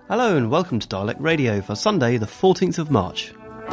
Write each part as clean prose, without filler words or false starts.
Hello and welcome to Dialect Radio for Sunday the 14th of March.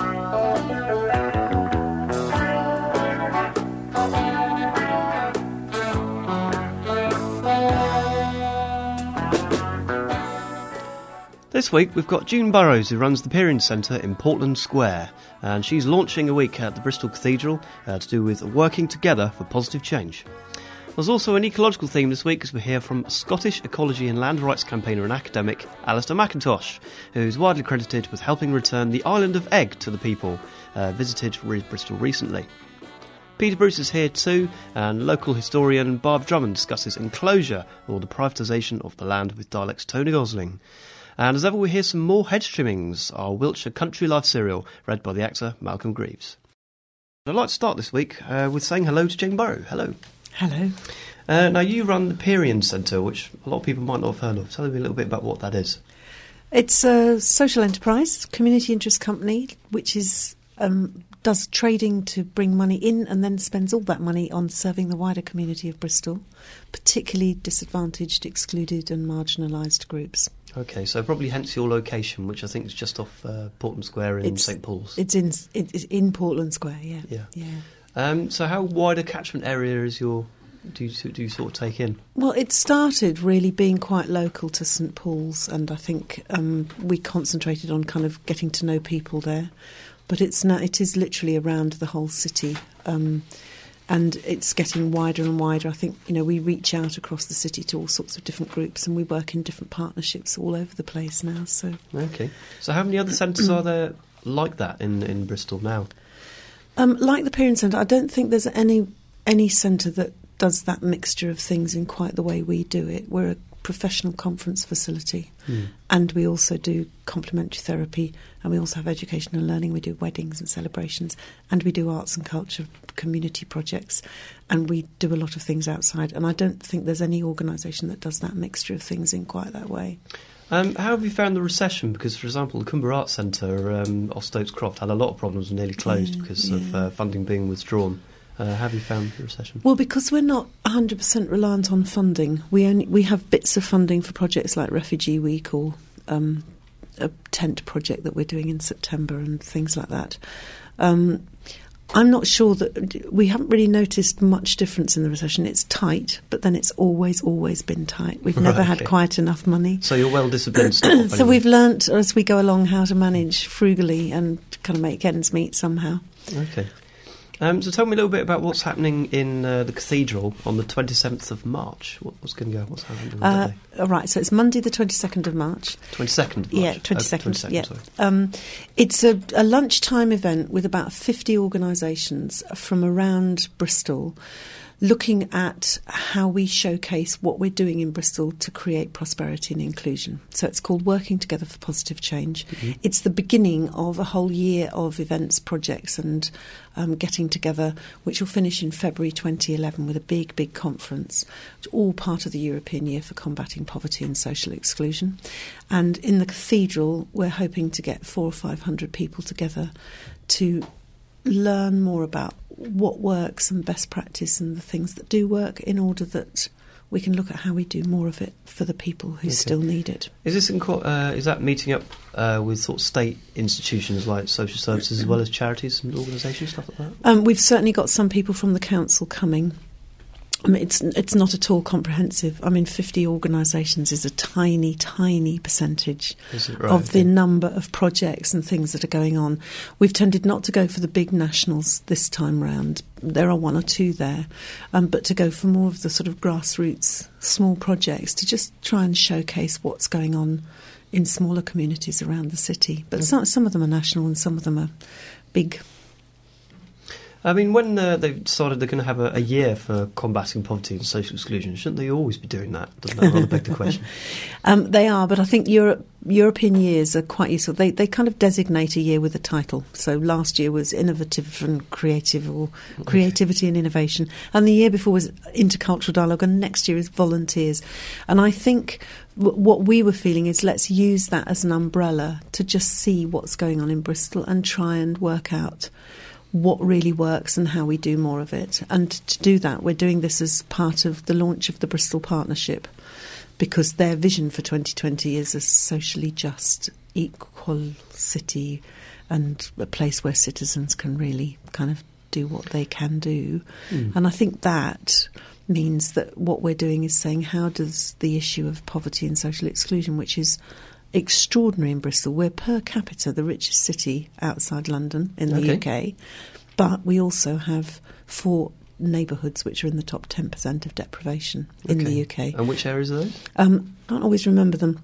This week we've got June Burrows, who runs the Peering Centre in Portland Square, and she's launching a week at the Bristol Cathedral to do with working together for positive change. There's also an ecological theme this week as we hear from Scottish ecology and land rights campaigner and academic Alistair McIntosh, who's widely credited with helping return the island of Egg to the people, visited Bristol recently. Peter Bruce is here too, and local historian Barb Drummond discusses enclosure or the privatisation of the land with Dialect's Tony Gosling. And as ever we hear some more hedge trimmings, our Wiltshire Country Life serial read by the actor Malcolm Greaves. I'd like to start this week with saying hello to Jane Burrow. Hello. Hello. Now, you run the Peering Centre, which a lot of people might not have heard of. Tell me a little bit about what that is. It's a social enterprise, community interest company, which is does trading to bring money in and then spends all that money on serving the wider community of Bristol, particularly disadvantaged, excluded and marginalised groups. OK, so probably hence your location, which I think is just off Portland Square in St Paul's. It's in Portland Square, yeah. So how wide a catchment area is do you sort of take in? Well, it started really being quite local to St Paul's, and I think we concentrated on kind of getting to know people there. But it is literally around the whole city, and it's getting wider and wider. I think we reach out across the city to all sorts of different groups, and we work in different partnerships all over the place now. So okay, so how many other centres are there like that in Bristol now? Like the Peering Centre, I don't think there's any centre that does that mixture of things in quite the way we do it. We're a professional conference facility, and we also do complementary therapy, and we also have education and learning. We do weddings and celebrations, and we do arts and culture community projects, and we do a lot of things outside. And I don't think there's any organisation that does that mixture of things in quite that way. How have you found the recession? Because, for example, the Cumber Arts Centre off Stokes Croft had a lot of problems and nearly closed because of funding being withdrawn. How have you found the recession? Well, because we're not 100% reliant on funding. We have bits of funding for projects like Refugee Week or a tent project that we're doing in September and things like that. I'm not sure that we haven't really noticed much difference in the recession. It's tight, but then it's always been tight. We've never had quite enough money. So you're well disciplined staff. So we've learnt as we go along how to manage frugally and kind of make ends meet somehow. Okay. So tell me a little bit about what's happening in the cathedral on the 27th of March. What's going to go? What's happening that day? Right, so it's Monday the 22nd of March. 22nd of March? Yeah, 22nd. Yeah. Sorry. It's a lunchtime event with about 50 organisations from around Bristol, looking at how we showcase what we're doing in Bristol to create prosperity and inclusion. So it's called Working Together for Positive Change. Mm-hmm. It's the beginning of a whole year of events, projects and getting together, which will finish in February 2011 with a big conference, which is all part of the European Year for Combating Poverty and Social Exclusion. And in the cathedral, we're hoping to get 400 or 500 people together to learn more about what works and best practice and the things that do work, in order that we can look at how we do more of it for the people who still need it. Is this is that meeting up with sort of state institutions like social services as well as charities and organisations, stuff like that? We've certainly got some people from the council coming. I mean, it's not at all comprehensive. I mean, 50 organisations is a tiny percentage of the number of projects and things that are going on. We've tended not to go for the big nationals this time round. There are one or two there, but to go for more of the sort of grassroots, small projects to just try and showcase what's going on in smaller communities around the city. But some of them are national and some of them are big. I mean, when they've decided they're going to have a year for combating poverty and social exclusion, shouldn't they always be doing that? Doesn't that rather beg the question? They are, but I think European years are quite useful. They kind of designate a year with a title. So last year was innovative and creative, or creativity and innovation. And the year before was intercultural dialogue, and next year is volunteers. And I think what we were feeling is, let's use that as an umbrella to just see what's going on in Bristol and try and work out what really works and how we do more of it. And to do that, we're doing this as part of the launch of the Bristol Partnership, because their vision for 2020 is a socially just, equal city and a place where citizens can really kind of do what they can do. And I think that means that what we're doing is saying, how does the issue of poverty and social exclusion, which is extraordinary in Bristol, we're per capita the richest city outside London in the UK, but we also have 4 neighbourhoods which are in the top 10% of deprivation in the UK. And which areas are those? I can't always remember them.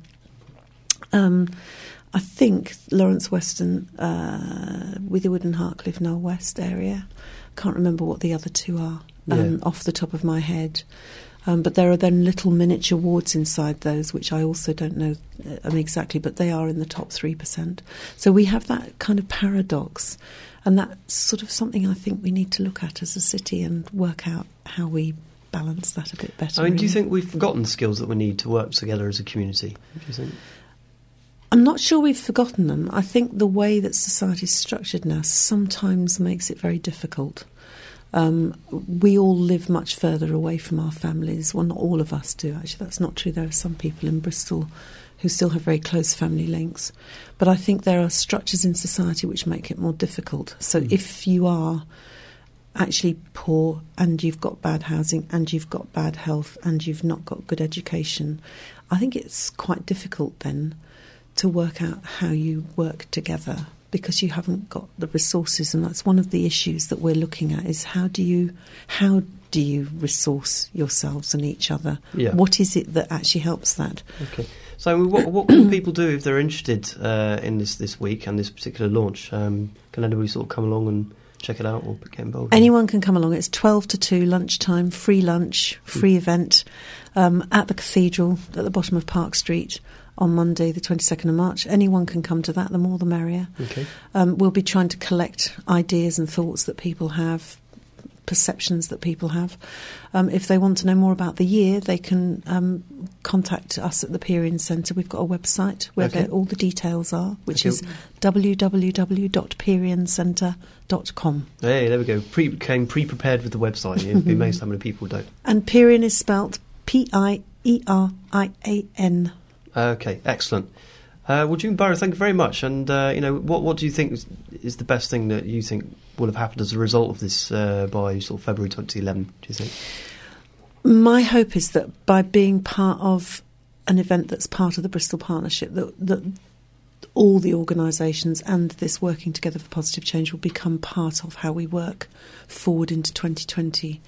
I think Lawrence Weston, Witherwood and Hartcliffe, Knoll West area. Can't remember what the other 2 are off the top of my head. But there are then little miniature wards inside those, which I also don't know exactly, but they are in the top 3%. So we have that kind of paradox, and that's sort of something I think we need to look at as a city and work out how we balance that a bit better. I mean, do you think we've forgotten the skills that we need to work together as a community? Do you think? I'm not sure we've forgotten them. I think the way that society is structured now sometimes makes it very difficult. We all live much further away from our families. Well, not all of us do, actually. That's not true. There are some people in Bristol who still have very close family links. But I think there are structures in society which make it more difficult. So if you are actually poor and you've got bad housing and you've got bad health and you've not got good education, I think it's quite difficult then to work out how you work together, because you haven't got the resources. And that's one of the issues that we're looking at, is how do you resource yourselves and each other? Yeah. What is it that actually helps that? Okay. So what can people do if they're interested in this week and this particular launch? Can anybody sort of come along and check it out or get involved? Anyone can come along. It's 12 to 2 lunchtime, free lunch, free event at the Cathedral at the bottom of Park Street on Monday the 22nd of March. Anyone can come to that, the more the merrier. Okay. We'll be trying to collect ideas and thoughts that people have, perceptions that people have. If they want to know more about the year, they can contact us at the Perian Centre. We've got a website where all the details are, which is www.periancentre.com. Hey, there we go. Came pre-prepared with the website. You'd be amazed how many people don't. And Perian is spelt Pierian. Okay, excellent. Well, June Barrow, thank you very much. And what do you think is the best thing that you think will have happened as a result of this by sort of February 2011? Do you think? My hope is that by being part of an event that's part of the Bristol Partnership, that all the organisations and this working together for positive change will become part of how we work forward into 2020,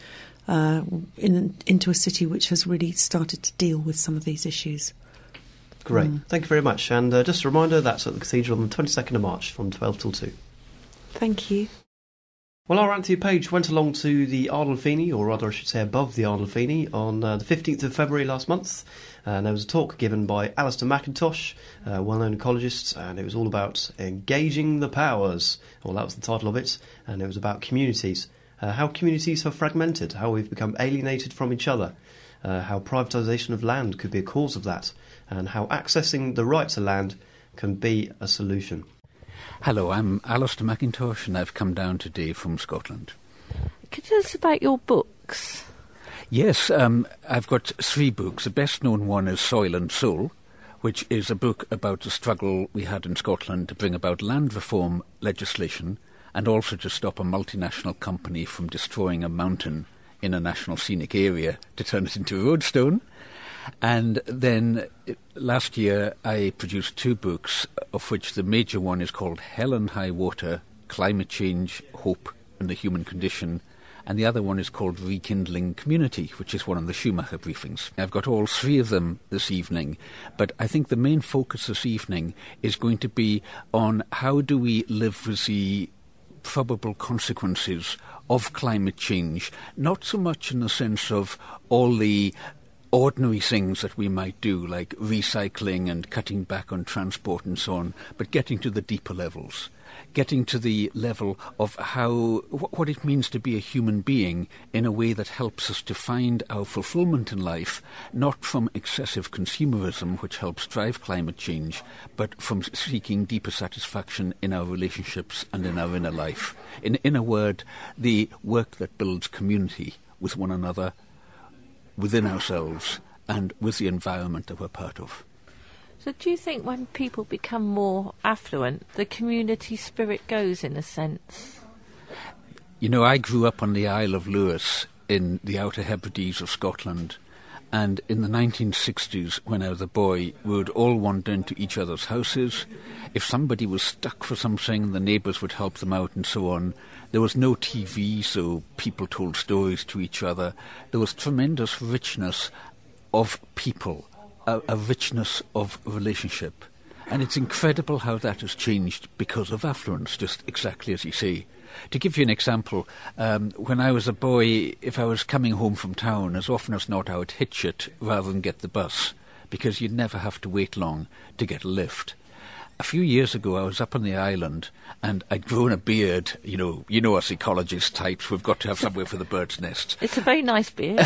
into a city which has really started to deal with some of these issues. Great. Thank you very much. And just a reminder, that's at the Cathedral on the 22nd of March from 12 till 2. Thank you. Well, our Anthea Page went along to the Ardell-Feeney, or rather I should say above the Ardell-Feeney, on the 15th of February last month. And there was a talk given by Alistair McIntosh, a well-known ecologist, and it was all about engaging the powers. Well, that was the title of it, and it was about communities. How communities have fragmented, how we've become alienated from each other, how privatisation of land could be a cause of that, and how accessing the right to land can be a solution. Hello, I'm Alistair McIntosh and I've come down today from Scotland. Could you tell us about your books? Yes, I've got 3 books. The best known one is Soil and Soul, which is a book about the struggle we had in Scotland to bring about land reform legislation and also to stop a multinational company from destroying a mountain in a national scenic area to turn it into a roadstone. And then last year I produced 2 books, of which the major one is called Hell and High Water, Climate Change, Hope and the Human Condition, and the other one is called Rekindling Community, which is one of the Schumacher briefings. I've got all 3 of them this evening, but I think the main focus this evening is going to be on how do we live with the probable consequences of climate change, not so much in the sense of all the ordinary things that we might do, like recycling and cutting back on transport and so on, but getting to the deeper levels, getting to the level of what it means to be a human being in a way that helps us to find our fulfillment in life, not from excessive consumerism, which helps drive climate change, but from seeking deeper satisfaction in our relationships and in our inner life. In a word, the work that builds community with one another, within ourselves and with the environment that we're part of. So do you think when people become more affluent, the community spirit goes, in a sense? You know, I grew up on the Isle of Lewis in the Outer Hebrides of Scotland, and in the 1960s, when I was a boy, we would all wander into each other's houses. If somebody was stuck for something, the neighbours would help them out and so on. There was no TV, so people told stories to each other. There was tremendous richness of people, a richness of relationship. And it's incredible how that has changed because of affluence, just exactly as you say. To give you an example, when I was a boy, if I was coming home from town, as often as not I would hitch it rather than get the bus, because you'd never have to wait long to get a lift. A few years ago, I was up on the island, and I'd grown a beard. You know us ecologist types, we've got to have somewhere for the bird's nest. It's a very nice beard.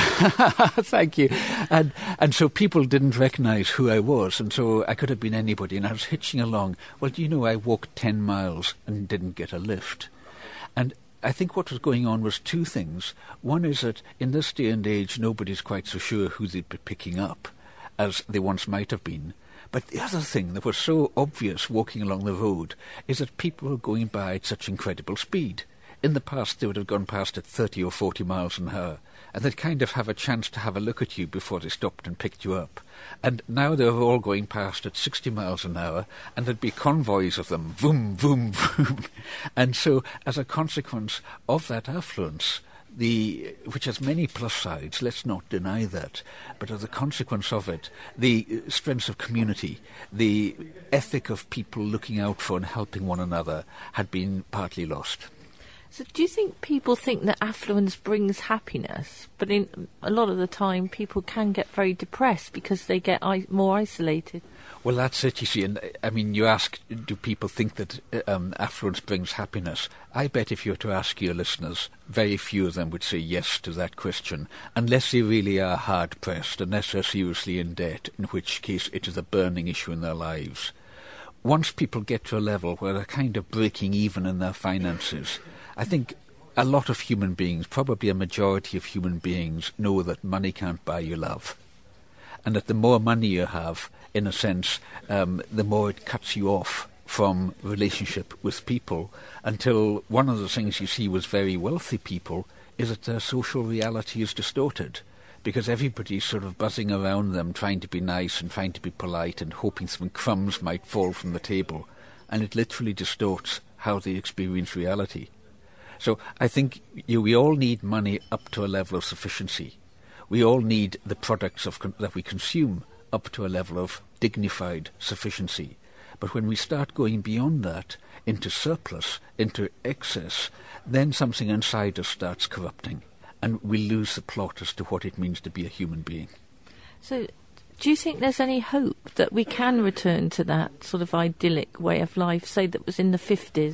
Thank you. And so people didn't recognise who I was, and so I could have been anybody, and I was hitching along. Well, do you know, I walked 10 miles and didn't get a lift. And I think what was going on was two things. One is that in this day and age, nobody's quite so sure who they'd be picking up as they once might have been. But the other thing that was so obvious walking along the road is that people were going by at such incredible speed. In the past, they would have gone past at 30 or 40 miles an hour, and they'd kind of have a chance to have a look at you before they stopped and picked you up. And now they were all going past at 60 miles an hour, and there'd be convoys of them, vroom, vroom, vroom. And so, as a consequence of that affluence, which has many plus sides, let's not deny that, but as a consequence of it, the strengths of community, the ethic of people looking out for and helping one another had been partly lost. So do you think people think that affluence brings happiness? But in a lot of the time, people can get very depressed because they get more isolated. Well, that's it, you see. And I mean, you ask, do people think that affluence brings happiness? I bet if you were to ask your listeners, very few of them would say yes to that question, unless they really are hard-pressed, unless they're seriously in debt, in which case it is a burning issue in their lives. Once people get to a level where they're kind of breaking even in their finances, I think a lot of human beings, probably a majority of human beings, know that money can't buy you love. And that the more money you have, in a sense, the more it cuts you off from relationship with people, until one of the things you see with very wealthy people is that their social reality is distorted, because everybody's sort of buzzing around them, trying to be nice and trying to be polite and hoping some crumbs might fall from the table, and it literally distorts how they experience reality. So I think we all need money up to a level of sufficiency. We all need the products that we consume up to a level of dignified sufficiency. But when we start going beyond that, into surplus, into excess, then something inside us starts corrupting, and we lose the plot as to what it means to be a human being. So do you think there's any hope that we can return to that sort of idyllic way of life, say, that was in the 50s?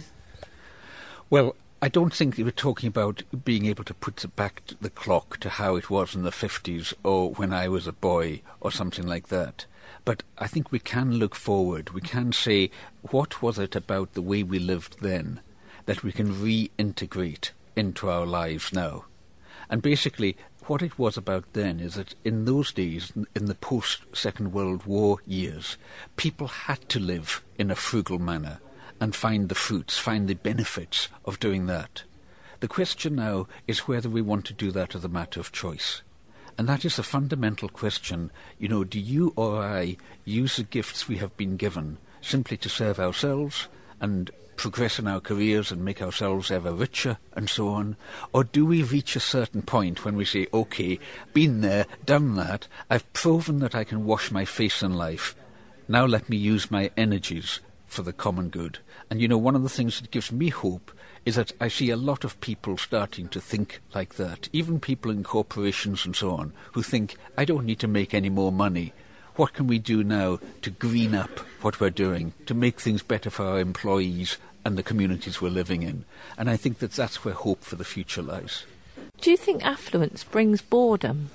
Well, I don't think we're talking about being able to put back the clock to how it was in the 50s or when I was a boy or something like that. But I think we can look forward. We can say, what was it about the way we lived then that we can reintegrate into our lives now? And basically, what it was about then is that in those days, in the post-Second World War years, people had to live in a frugal manner and find the fruits, find the benefits of doing that. The question now is whether we want to do that as a matter of choice. And that is a fundamental question. You know, do you or I use the gifts we have been given simply to serve ourselves and progress in our careers and make ourselves ever richer and so on? Or do we reach a certain point when we say, OK, been there, done that, I've proven that I can wash my face in life, now let me use my energies for the common good. And, you know, one of the things that gives me hope is that I see a lot of people starting to think like that, even people in corporations and so on, who think, I don't need to make any more money. What can we do now to green up what we're doing, to make things better for our employees and the communities we're living in? And I think that that's where hope for the future lies. Do you think affluence brings boredom?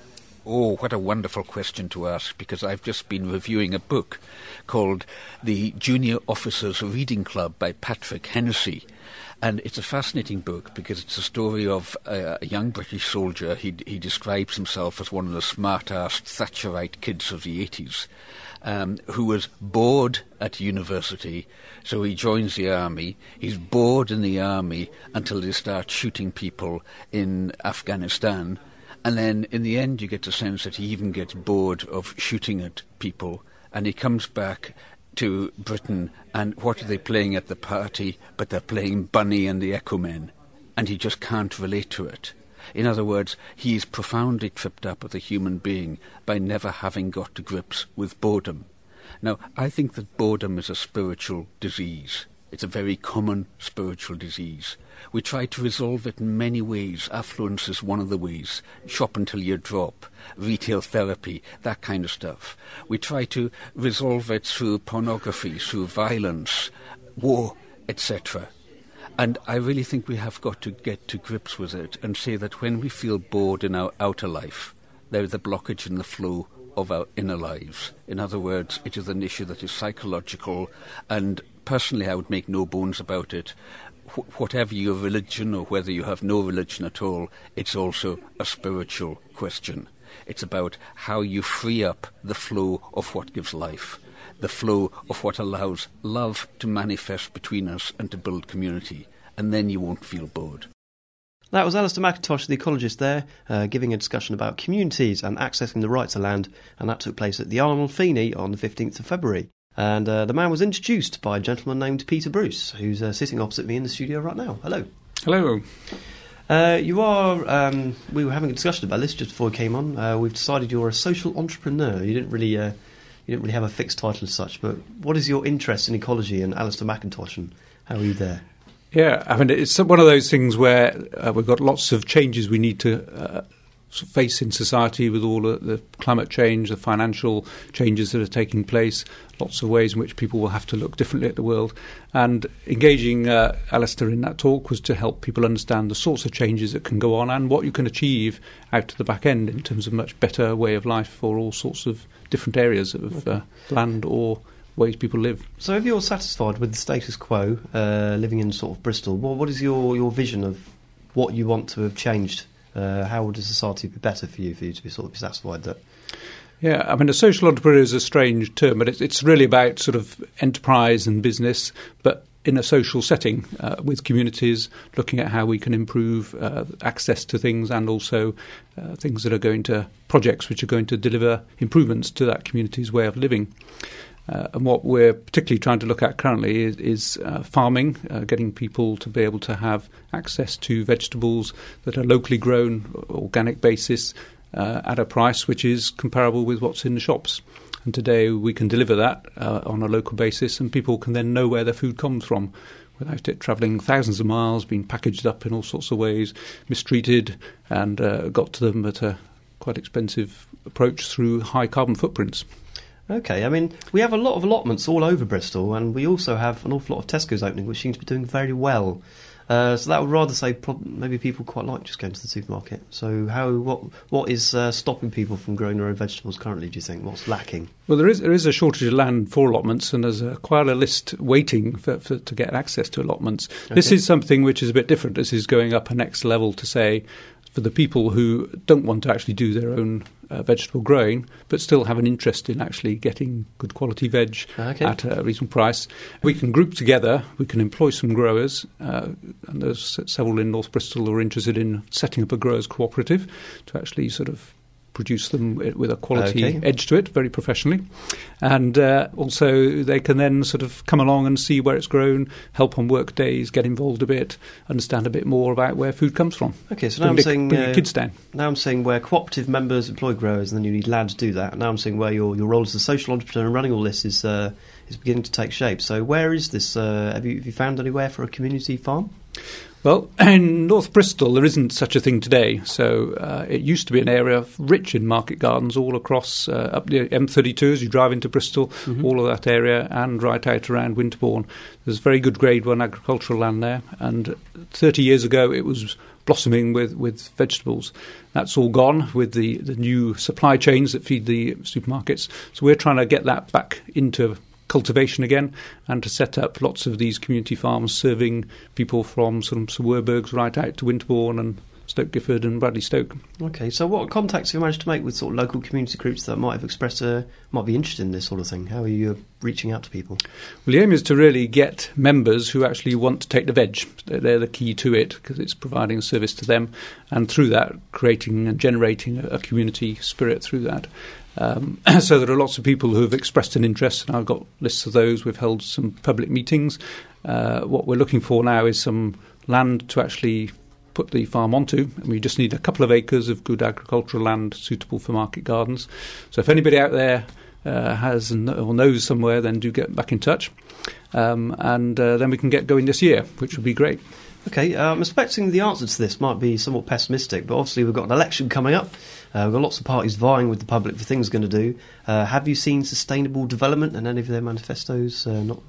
Oh, what a wonderful question to ask, because I've just been reviewing a book called The Junior Officers Reading Club by Patrick Hennessy. And it's a fascinating book because it's a story of a young British soldier. He describes himself as one of the smart-assed Thatcherite kids of the 80s, who was bored at university, so he joins the army. He's bored in the army until they start shooting people in Afghanistan. And then in the end you get the sense that he even gets bored of shooting at people, and he comes back to Britain, and what are they playing at the party? But they're playing Bunny and the Echo Men, and he just can't relate to it. In other words, he is profoundly tripped up as a human being by never having got to grips with boredom. Now, I think that boredom is a spiritual disease. It's a very common spiritual disease. We try to resolve it in many ways. Affluence is one of the ways. Shop until you drop. Retail therapy, that kind of stuff. We try to resolve it through pornography, through violence, war, etc. And I really think we have got to get to grips with it and say that when we feel bored in our outer life, there is a blockage in the flow of our inner lives. In other words, it is an issue that is psychological, and personally I would make no bones about it. Whatever your religion, or whether you have no religion at all, it's also a spiritual question. It's about how you free up the flow of what gives life, the flow of what allows love to manifest between us and to build community, and then you won't feel bored. That was Alistair McIntosh, the ecologist there, giving a discussion about communities and accessing the right to land, and that took place at the Arnold Feeney on the 15th of February. And the man was introduced by a gentleman named Peter Bruce, who's sitting opposite me in the studio right now. Hello. Hello. We were having a discussion about this just before we came on. We've decided you're a social entrepreneur. You didn't really have a fixed title as such, but what is your interest in ecology and Alistair McIntosh, and how are you there? Yeah, I mean, it's one of those things where we've got lots of changes we need to face in society with all the climate change, the financial changes that are taking place, lots of ways in which people will have to look differently at the world. And engaging Alistair in that talk was to help people understand the sorts of changes that can go on and what you can achieve out to the back end in terms of much better way of life for all sorts of different areas of land or ways people live. So if you're satisfied with the status quo, living in sort of Bristol, what is your vision of what you want to have changed? How would a society be better for you to be sort of satisfied that? Yeah, I mean, a social entrepreneur is a strange term, but it's really about sort of enterprise and business, but in a social setting with communities, looking at how we can improve access to things, and also things that are going to projects which are going to deliver improvements to that community's way of living. And what we're particularly trying to look at currently is farming, getting people to be able to have access to vegetables that are locally grown, organic basis, at a price which is comparable with what's in the shops. And today we can deliver that on a local basis, and people can then know where their food comes from without it travelling thousands of miles, being packaged up in all sorts of ways, mistreated, and got to them at a quite expensive approach through high carbon footprints. Okay, I mean, we have a lot of allotments all over Bristol, and we also have an awful lot of Tesco's opening, which seems to be doing very well. So that would rather say maybe people quite like just going to the supermarket. So what is stopping people from growing their own vegetables currently, do you think? What's lacking? Well, there is a shortage of land for allotments, and there's quite a list waiting to get access to allotments. Okay. This is something which is a bit different. This is going up a next level to say, for the people who don't want to actually do their own vegetable growing, but still have an interest in actually getting good quality veg at a reasonable price. We can group together, we can employ some growers, and there's several in North Bristol who are interested in setting up a growers cooperative to actually sort of produce them with a quality edge to it, very professionally. And also they can then sort of come along and see where it's grown, help on work days, get involved a bit, understand a bit more about where food comes from. Okay, so now I'm saying bring your kids down. Now I'm saying where cooperative members employ growers, and then you need land to do that. Now I'm saying where your role as a social entrepreneur and running all this is beginning to take shape. So where is this? Have you found anywhere for a community farm? Well, in North Bristol, there isn't such a thing today. So it used to be an area rich in market gardens all across up the M32 as you drive into Bristol, all of that area, and right out around Winterbourne. There's very good Grade 1 agricultural land there. And 30 years ago, it was blossoming with vegetables. That's all gone with the new supply chains that feed the supermarkets. So we're trying to get that back into cultivation again, and to set up lots of these community farms serving people from St Werburgh's right out to Winterbourne and Stoke Gifford and Bradley Stoke. Okay, so what contacts have you managed to make with sort of local community groups that might have expressed might be interested in this sort of thing? How are you reaching out to people? Well, the aim is to really get members who actually want to take the veg. They're the key to it, because it's providing a service to them, and through that creating and generating a community spirit through that. So there are lots of people who have expressed an interest, and I've got lists of those. We've held some public meetings. What we're looking for now is some land to actually put the farm onto, and we just need a couple of acres of good agricultural land suitable for market gardens. So if anybody out there has or knows somewhere, then do get back in touch, and then we can get going this year, which would be great. Okay, I'm expecting the answer to this might be somewhat pessimistic, but obviously we've got an election coming up. We've got lots of parties vying with the public for things going to do. Have you seen sustainable development in any of their manifestos?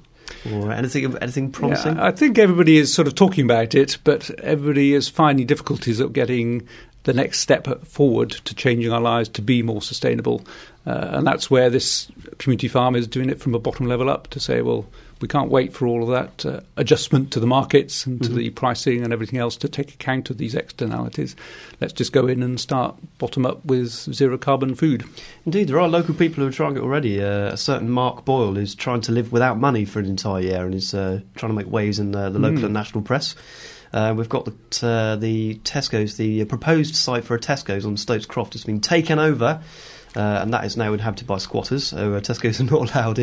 Or anything promising? Yeah, I think everybody is sort of talking about it, but everybody is finding difficulties of getting the next step forward to changing our lives to be more sustainable. And that's where this community farm is doing it from a bottom level up, to say, well, we can't wait for all of that adjustment to the markets and to the pricing and everything else to take account of these externalities. Let's just go in and start bottom up with zero carbon food. Indeed, there are local people who are trying it already. A certain Mark Boyle is trying to live without money for an entire year and is trying to make waves in the local and national press. We've got the Tesco's, the proposed site for a Tesco's on Stokes Croft has been taken over, and that is now inhabited by squatters, so Tesco's are not allowed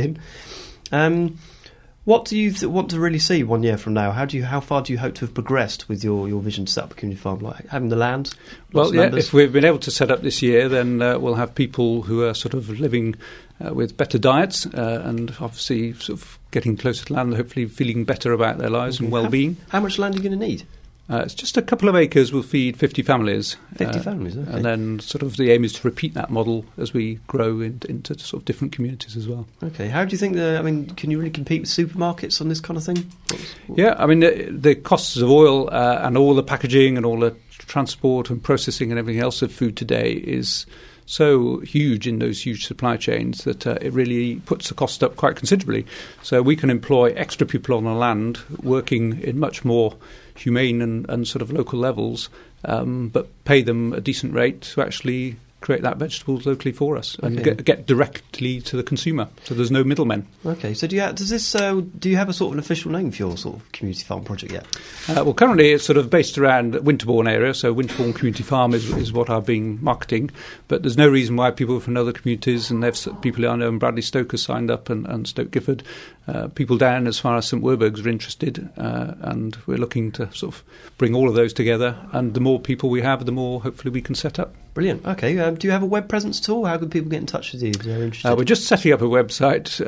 in. What do you want to really see 1 year from now? How far do you hope to have progressed with your vision to set up a community farm, like having the land? Well, yeah, if we've been able to set up this year, then we'll have people who are sort of living with better diets and obviously sort of getting closer to land, hopefully feeling better about their lives and well-being. How much land are you going to need? It's just a couple of acres will feed 50 families. 50 families, okay. And then sort of the aim is to repeat that model as we grow into sort of different communities as well. Okay, how do you think can you really compete with supermarkets on this kind of thing? Yeah, I mean, the costs of oil and all the packaging and all the transport and processing and everything else of food today is so huge in those huge supply chains that it really puts the cost up quite considerably. So we can employ extra people on the land working in much more humane and sort of local levels, but pay them a decent rate to actually create that vegetables locally for us and get directly to the consumer. So there's no middlemen. Okay, so do you have a sort of an official name for your sort of community farm project yet? Well, currently it's sort of based around Winterbourne area, so Winterbourne Community Farm is what I've been marketing, but there's no reason why people from other communities, and people I know in Bradley Stoke have signed up and Stoke Gifford, people down as far as St Werburgh's are interested, and we're looking to sort of bring all of those together, and the more people we have, the more hopefully we can set up. Brilliant. Okay, do you have a web presence at all? How can people get in touch with you if they're interested? We're just setting up a website,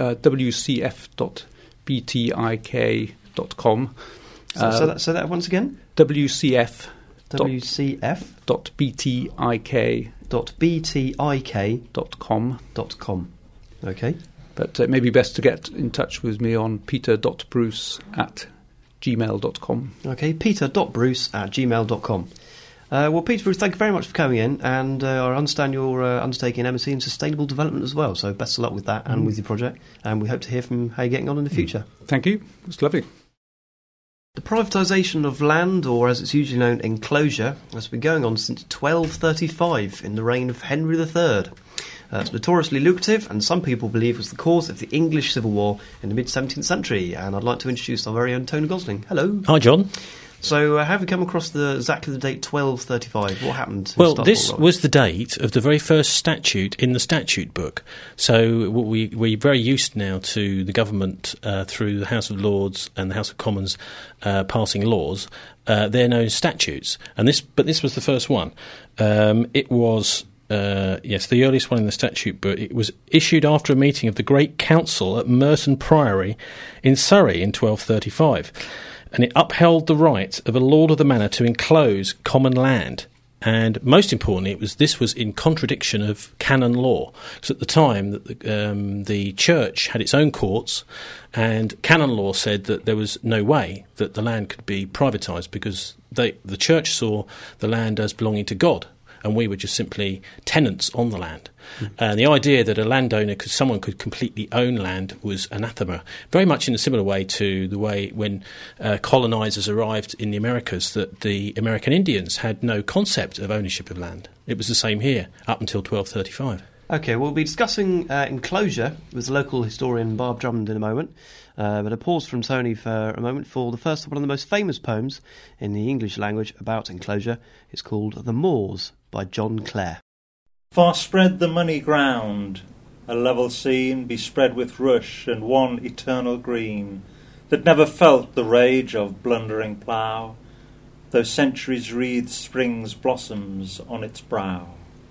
wcf.btik.com. So that once again? wcf.btik.com. Okay. But it may be best to get in touch with me on peter.bruce@gmail.com. Okay, peter.bruce@gmail.com. Well, Peter Bruce, thank you very much for coming in, and I understand you're undertaking M&C in sustainable development as well, so best of luck with that and with your project, and we hope to hear from how you're getting on in the future. Thank you. It's lovely. The privatisation of land, or as it's usually known, enclosure, has been going on since 1235 in the reign of Henry III. It's notoriously lucrative, and some people believe was the cause of the English Civil War in the mid-17th century, and I'd like to introduce our very own Tony Gosling. Hello. Hi, John. So how have you come across exactly the date 1235? What happened? Well, this was the date of the very first statute in the statute book. So we're very used now to the government through the House of Lords and the House of Commons passing laws. They're known as statutes, but this was the first one. It was the earliest one in the statute book. It was issued after a meeting of the Great Council at Merton Priory in Surrey in 1235. And it upheld the right of a lord of the manor to enclose common land. And most importantly, this was in contradiction of canon law. Because at the time, the church had its own courts, and canon law said that there was no way that the land could be privatised because the church saw the land as belonging to God, and we were just simply tenants on the land. And the idea that a landowner, someone could completely own land, was anathema. Very much in a similar way to the way when colonisers arrived in the Americas, that the American Indians had no concept of ownership of land. It was the same here up until 1235. OK, we'll be discussing enclosure with the local historian Barb Drummond in a moment. But a pause from Tony for a moment for the first of one of the most famous poems in the English language about enclosure. It's called The Moors by John Clare. Far spread the money ground, a level scene bespread with rush and one eternal green, that never felt the rage of blundering plough, though centuries wreathed spring's blossoms on its brow.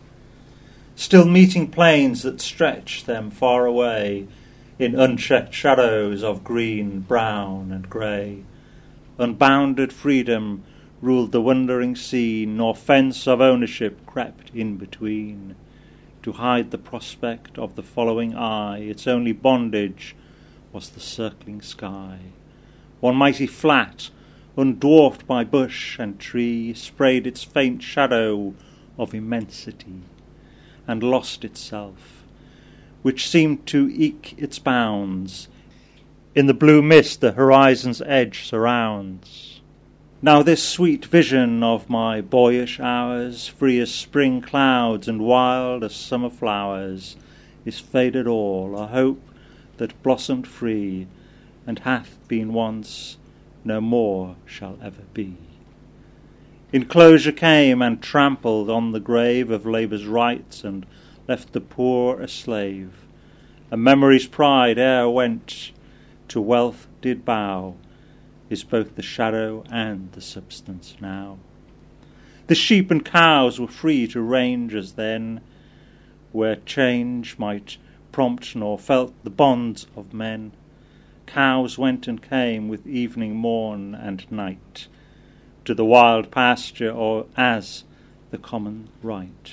Still meeting plains that stretch them far away, in unchecked shadows of green, brown and grey. Unbounded freedom ruled the wondering scene, nor fence of ownership crept in between. To hide the prospect of the following eye, its only bondage was the circling sky. One mighty flat, undwarfed by bush and tree, sprayed its faint shadow of immensity, and lost itself, which seemed to eke its bounds in the blue mist the horizon's edge surrounds. Now this sweet vision of my boyish hours, free as spring clouds and wild as summer flowers, is faded all, a hope that blossomed free, and hath been once, no more shall ever be. Enclosure came and trampled on the grave of labour's rights, and left the poor a slave. And memory's pride ere went to wealth did bow, is both the shadow and the substance now. The sheep and cows were free to range as then, where change might prompt nor felt the bonds of men. Cows went and came with evening, morn and night, to the wild pasture or as the common right.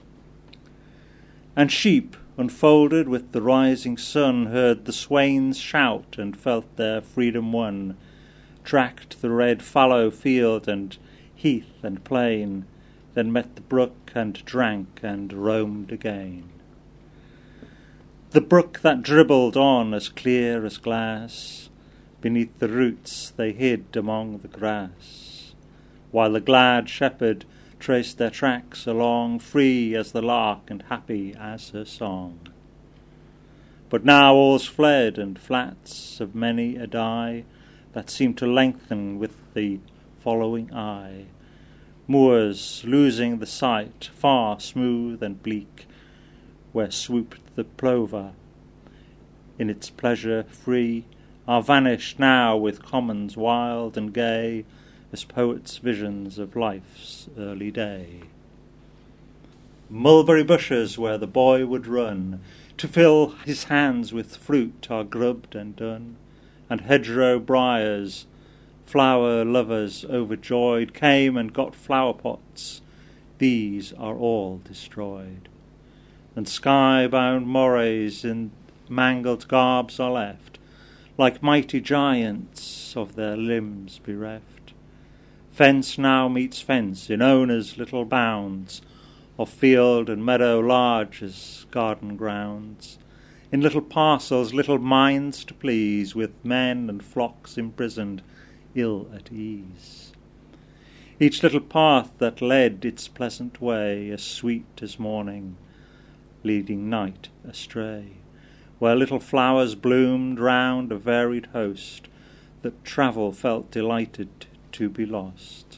And sheep, unfolded with the rising sun, heard the swains shout and felt their freedom won, tracked the red fallow field and heath and plain, then met the brook and drank and roamed again. The brook that dribbled on as clear as glass, beneath the roots they hid among the grass, while the glad shepherd traced their tracks along, free as the lark and happy as her song. But now all's fled, and flats of many a dye that seemed to lengthen with the following eye, moors losing the sight, far smooth and bleak, where swooped the plover in its pleasure free, are vanished now with commons wild and gay, as poets' visions of life's early day. Mulberry bushes where the boy would run to fill his hands with fruit are grubbed and done, and hedgerow briars, flower lovers overjoyed, came and got flower pots, these are all destroyed. And sky-bound morays in mangled garbs are left, like mighty giants of their limbs bereft. Fence now meets fence in owner's little bounds, of field and meadow large as garden grounds, in little parcels, little minds to please, with men and flocks imprisoned, ill at ease. Each little path that led its pleasant way, as sweet as morning, leading night astray, where little flowers bloomed round a varied host, that travel felt delighted to be lost.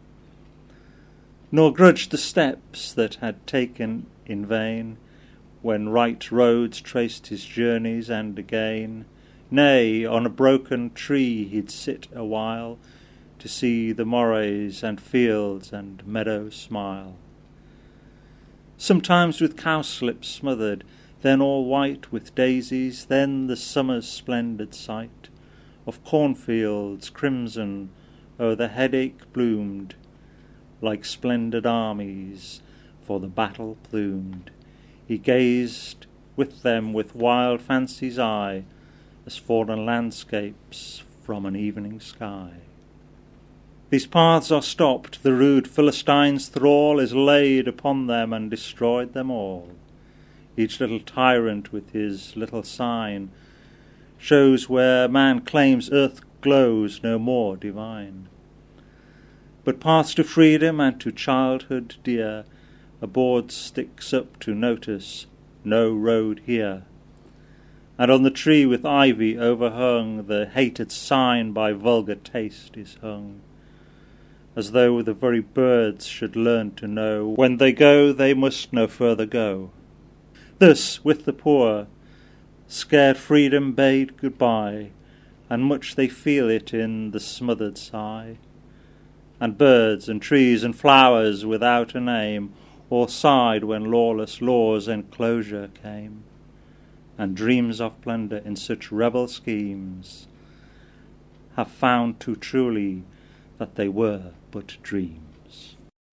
Nor grudged the steps that had taken in vain, when right roads traced his journeys and again. Nay, on a broken tree he'd sit a while, to see the morays and fields and meadows smile. Sometimes with cowslips smothered, then all white with daisies, then the summer's splendid sight, of cornfields crimson o'er the headache bloomed, like splendid armies for the battle plumed. He gazed with them with wild fancy's eye, as foreign landscapes from an evening sky. These paths are stopped, the rude Philistine's thrall is laid upon them and destroyed them all. Each little tyrant with his little sign shows where man claims earth glows no more divine. But paths to freedom and to childhood dear, a board sticks up to notice, no road here. And on the tree with ivy overhung, the hated sign by vulgar taste is hung, as though the very birds should learn to know, when they go they must no further go. Thus with the poor, scared freedom bade goodbye, and much they feel it in the smothered sigh. And birds and trees and flowers without a name all sighed when lawless law's enclosure came. And dreams of plunder in such rebel schemes have found too truly that they were but dreams.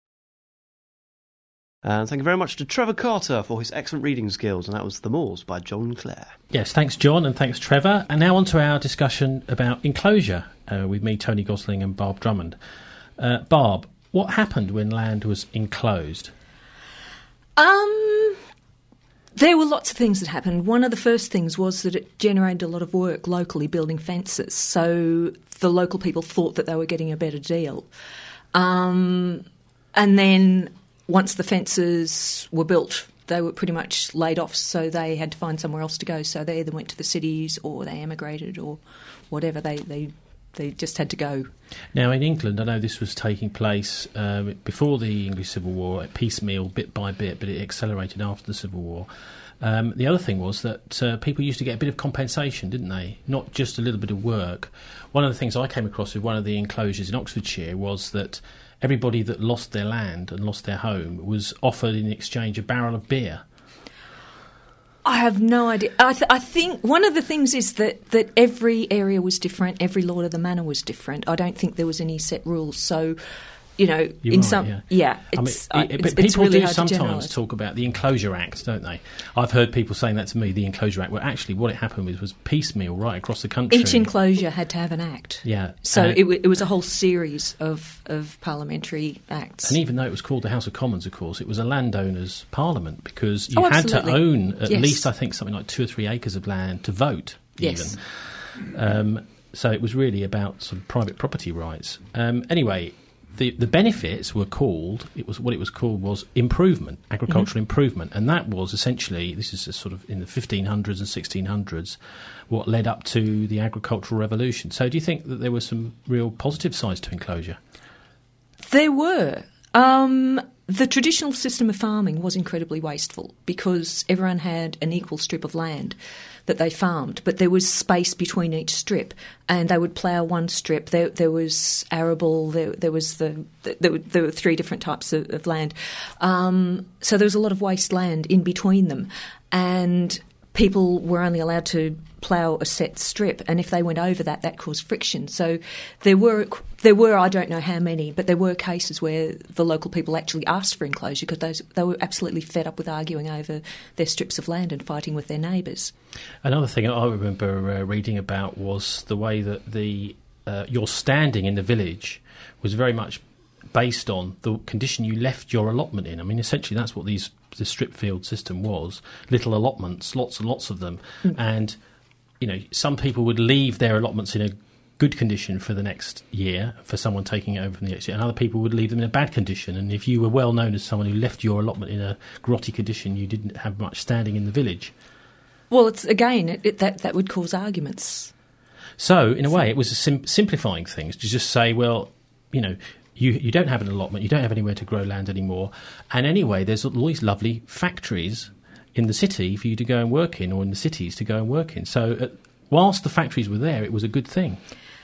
And thank you very much to Trevor Carter for his excellent reading skills, and that was The Moors by John Clare. Yes, thanks John and thanks Trevor. And now on to our discussion about enclosure with me, Tony Gosling and Barb Drummond. Barb, what happened when land was enclosed? There were lots of things that happened. One of the first things was that it generated a lot of work locally building fences. So the local people thought that they were getting a better deal. And then once the fences were built, they were pretty much laid off, so they had to find somewhere else to go. So they either went to the cities or they emigrated or whatever. They just had to go. Now, in England, I know this was taking place before the English Civil War, piecemeal, bit by bit, but it accelerated after the Civil War. The other thing was that people used to get a bit of compensation, didn't they? Not just a little bit of work. One of the things I came across with one of the enclosures in Oxfordshire was that everybody that lost their land and lost their home was offered in exchange a barrel of beer. I have no idea. I think one of the things is that every area was different, every lord of the manor was different. I don't think there was any set rules. So, you know, it's people really do hard to sometimes generalise. talk about the Enclosure Act, don't they? I've heard people saying that to me, the Enclosure Act. Well, actually, what it happened was piecemeal right across the country. Each enclosure had to have an act. Yeah. So it was a whole series of parliamentary acts. And even though it was called the House of Commons, of course, it was a landowner's parliament because you had absolutely. to own at least, I think, something like 2 or 3 acres of land to vote, Yes. even. So it was really about sort of private property rights. Anyway, the benefits were called, what it was called was improvement, agricultural improvement. And that was essentially, this is a sort of in the 1500s and 1600s, what led up to the agricultural revolution. So do you think that there were some real positive sides to enclosure? There were. The traditional system of farming was incredibly wasteful because everyone had an equal strip of land that they farmed, but there was space between each strip, and they would plough one strip. There was arable. There were 3 different types of land. So there was a lot of waste land in between them, and people were only allowed to plough a set strip, and if they went over that caused friction. So there were I don't know how many, but there were cases where the local people actually asked for enclosure because they were absolutely fed up with arguing over their strips of land and fighting with their neighbours. Another thing I remember reading about was the way that your standing in the village was very much based on the condition you left your allotment in. I mean, essentially that's what the strip field system was, little allotments, lots and lots of them. And, you know, some people would leave their allotments in a good condition for the next year for someone taking it over from the next year, and other people would leave them in a bad condition. And if you were well known as someone who left your allotment in a grotty condition, you didn't have much standing in the village. Well, it's again, that would cause arguments. So, in a way, it was simplifying things to just say, well, you know, you don't have an allotment, you don't have anywhere to grow land anymore, and anyway, there's all these lovely factories in the city for you to go and work in, or in the cities to go and work in. So, whilst the factories were there, it was a good thing.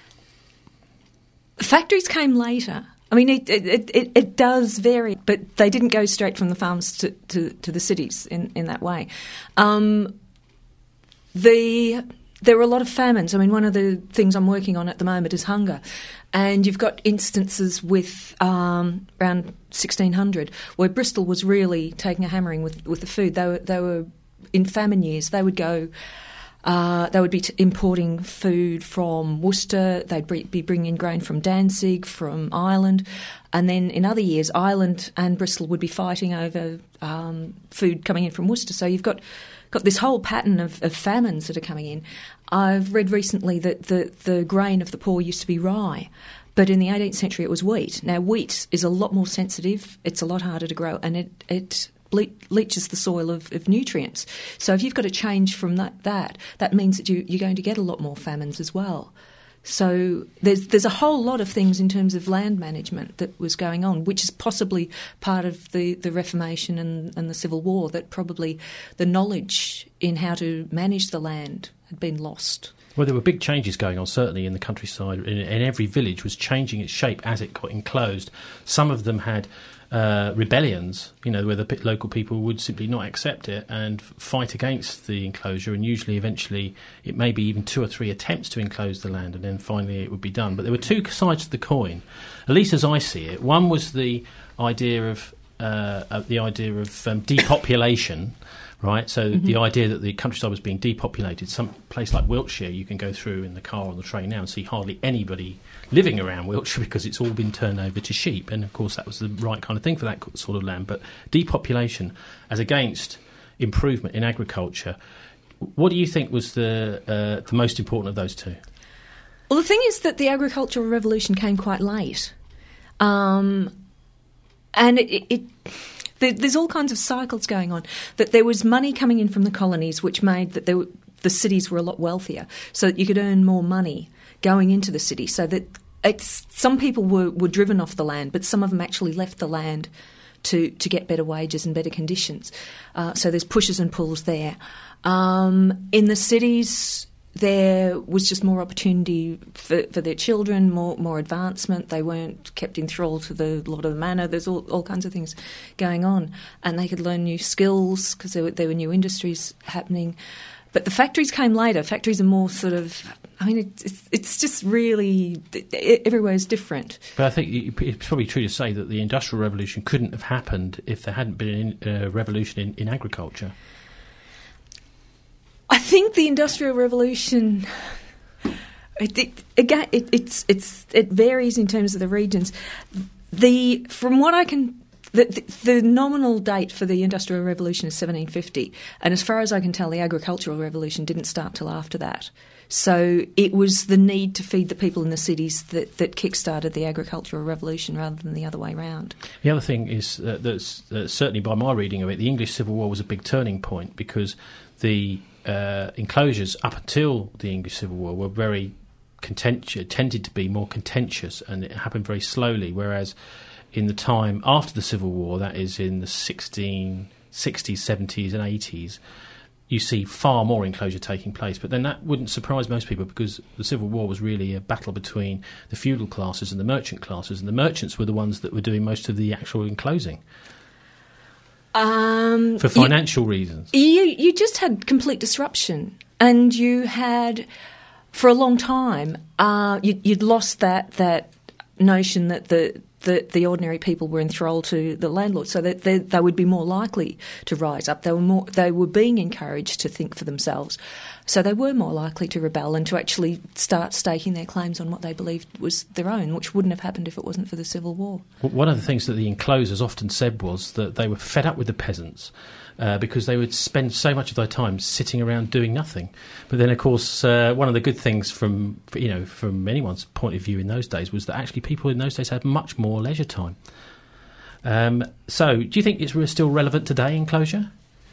Factories came later. I mean, it does vary, but they didn't go straight from the farms to the cities in that way. there were a lot of famines. I mean, one of the things I'm working on at the moment is hunger. And you've got instances with around 1600 where Bristol was really taking a hammering with the food. They were in famine years. They would go... they would be importing food from Worcester. They'd be bringing in grain from Danzig, from Ireland. And then in other years, Ireland and Bristol would be fighting over food coming in from Worcester. So you've got this whole pattern of famines that are coming in. I've read recently that the grain of the poor used to be rye, but in the 18th century it was wheat. Now, wheat is a lot more sensitive. It's a lot harder to grow, and it leaches the soil of nutrients. So if you've got to change from that means that you're going to get a lot more famines as well. So there's a whole lot of things in terms of land management that was going on, which is possibly part of the Reformation and the Civil War, that probably the knowledge in how to manage the land had been lost. Well, there were big changes going on, certainly in the countryside, and every village was changing its shape as it got enclosed. Some of them had rebellions, where the local people would simply not accept it and fight against the enclosure, and usually eventually it may be even 2 or 3 attempts to enclose the land, and then finally it would be done. But there were two sides to the coin, at least as I see it. One was the idea of depopulation. Right, so the idea that the countryside was being depopulated. Some place like Wiltshire, you can go through in the car or the train now and see hardly anybody living around Wiltshire because it's all been turned over to sheep. And of course, that was the right kind of thing for that sort of land. But depopulation, as against improvement in agriculture, what do you think was the most important of those two? Well, the thing is that the agricultural revolution came quite late, and there's all kinds of cycles going on. That there was money coming in from the colonies, which made that the cities were a lot wealthier, so that you could earn more money going into the city. So that some people were driven off the land, but some of them actually left the land to get better wages and better conditions. So there's pushes and pulls there. In the cities, there was just more opportunity for their children, more advancement. They weren't kept in thrall to the Lord of the Manor. There's all kinds of things going on. And they could learn new skills because there were new industries happening. But the factories came later. Factories are more sort of... I mean, it's just really... Everywhere is different. But I think it's probably true to say that the Industrial Revolution couldn't have happened if there hadn't been a revolution in agriculture. I think the Industrial Revolution, it varies in terms of the regions. From what I can, the nominal date for the Industrial Revolution is 1750, and as far as I can tell, the Agricultural Revolution didn't start till after that. So it was the need to feed the people in the cities that kick-started the Agricultural Revolution rather than the other way round. The other thing is that certainly by my reading of it, the English Civil War was a big turning point because the enclosures up until the English Civil War were very contentious, tended to be more contentious, and it happened very slowly, whereas in the time after the Civil War, that is in the 1660s, 70s and 80s, you see far more enclosure taking place. But then that wouldn't surprise most people because the Civil War was really a battle between the feudal classes and the merchant classes, and the merchants were the ones that were doing most of the actual enclosing. For financial reasons. You just had complete disruption, and you had, for a long time, you'd lost that notion that the ordinary people were enthralled to the landlord, so that they would be more likely to rise up. They were being encouraged to think for themselves, so they were more likely to rebel and to actually start staking their claims on what they believed was their own, which wouldn't have happened if it wasn't for the Civil War. One of the things that the enclosers often said was that they were fed up with the peasants because they would spend so much of their time sitting around doing nothing. But then, of course, one of the good things from anyone's point of view in those days was that actually people in those days had much more leisure time. So, do you think it's still relevant today, enclosure?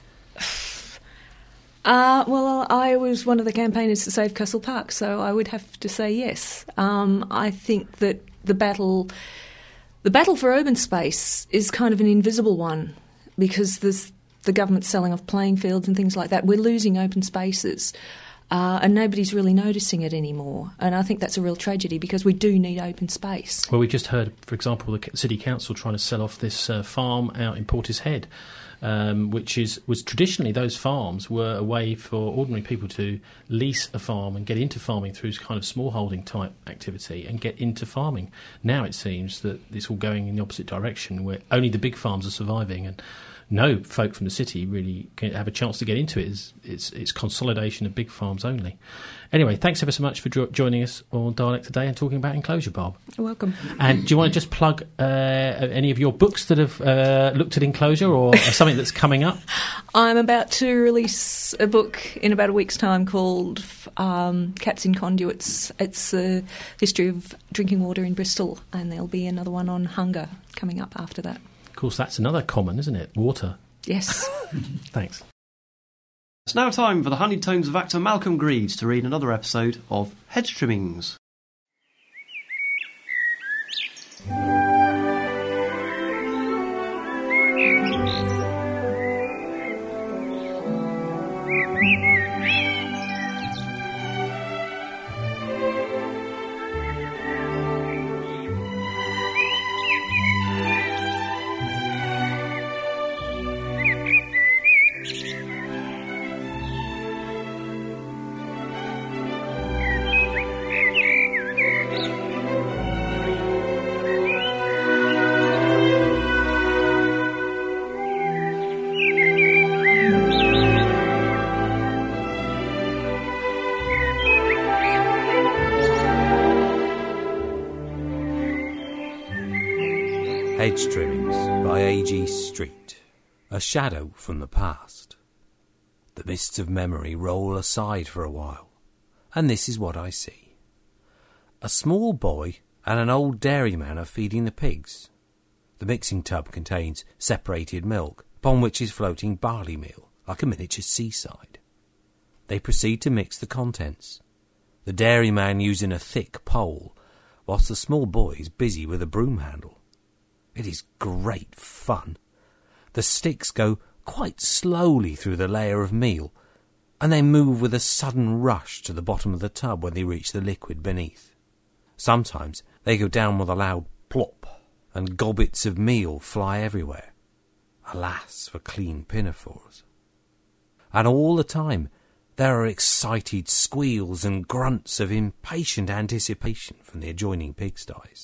Well, I was one of the campaigners to save Castle Park, so I would have to say yes. I think that the battle for urban space is kind of an invisible one because the government's selling off playing fields and things like that. We're losing open spaces, and nobody's really noticing it anymore. And I think that's a real tragedy because we do need open space. Well, we just heard, for example, the City Council trying to sell off this farm out in Portishead. which was traditionally those farms were a way for ordinary people to lease a farm and get into farming through kind of smallholding type activity and get into farming. Now it seems that it's all going in the opposite direction, where only the big farms are surviving and no folk from the city really can have a chance to get into it. It's consolidation of big farms only. Anyway, thanks ever so much for joining us on Dialect today and talking about enclosure, Barb. You're welcome. And do you want to just plug any of your books that have looked at enclosure or something that's coming up? I'm about to release a book in about a week's time called Cats in Conduits. It's a history of drinking water in Bristol, and there'll be another one on hunger coming up after that. Of course, that's another common, isn't it? Water. Yes. Thanks. It's now time for the honeyed tones of actor Malcolm Greaves to read another episode of Hedge Trimmings. Hedge Trimmings by A.G. Street. A shadow from the past. The mists of memory roll aside for a while, and this is what I see. A small boy and an old dairyman are feeding the pigs. The mixing tub contains separated milk, upon which is floating barley meal, like a miniature seaside. They proceed to mix the contents, the dairyman using a thick pole, whilst the small boy is busy with a broom handle. It is great fun. The sticks go quite slowly through the layer of meal, and they move with a sudden rush to the bottom of the tub when they reach the liquid beneath. Sometimes they go down with a loud plop, and gobbets of meal fly everywhere. Alas for clean pinafores. And all the time there are excited squeals and grunts of impatient anticipation from the adjoining pigsties.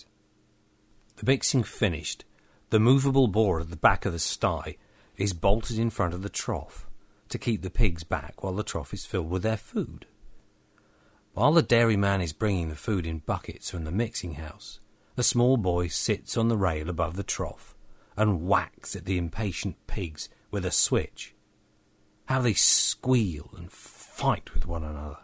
The mixing finished, the movable board at the back of the sty is bolted in front of the trough to keep the pigs back while the trough is filled with their food. While the dairyman is bringing the food in buckets from the mixing house, the small boy sits on the rail above the trough and whacks at the impatient pigs with a switch. How they squeal and fight with one another.